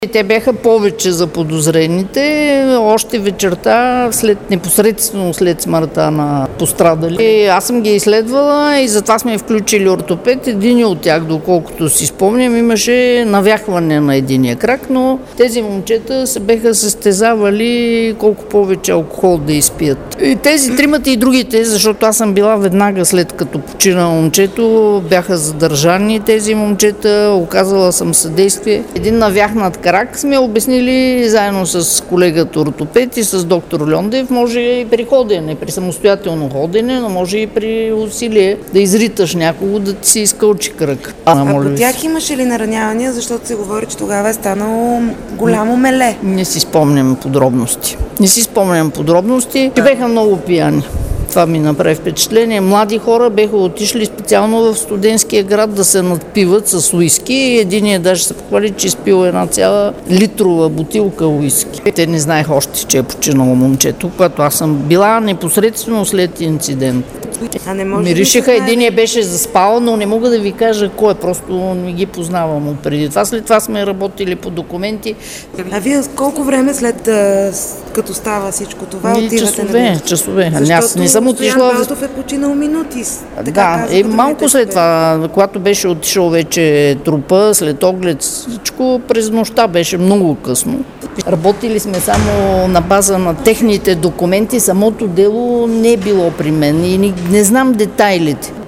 Те бяха повече за подозрените. Още вечерта, непосредствено след смъртта на пострадали, аз съм ги изследвала и затова сме включили ортопед. Един от тях, доколкото си спомням, имаше навяхване на единия крак, но тези момчета се беха състезавали колко повече алкохол да изпият. И тези тримата и другите, защото аз съм била веднага след като почина момчето, бяха задържани тези момчета, оказала съм съдействие. Един навяхнат крак сме обяснили заедно с колегата ортопед и с доктор Льондев, може и при ходене, при самостоятелно ходене, но може и при усилие да изриташ някого, да ти се изкълчи кръг. А по тях имаше ли наранявания, защото се говори, че тогава е станало голямо меле? Не си спомням подробности. Че беха много пияни. Това ми направи впечатление. Млади хора беха отишли специално в студентския град да се надпиват с уиски. Единият даже се похвали, че изпил една цяла литрова бутилка уиски. Те не знаеха още, че е починало момчето, когато аз съм била непосредствено след инцидент. Миришеха, единия беше заспал, но не мога да ви кажа кой е, просто не ги познавам преди това. След това сме работили по документи. А вие колко време след като става всичко това отивате на часове. Аз не съм отишла. Стоян Балтов е починал минути. Малко след това, когато беше отишъл вече трупа, след оглед всичко, през нощта беше много късно. Работили сме само на база на техните документи, самото дело не е било при мен и не знам детайлите.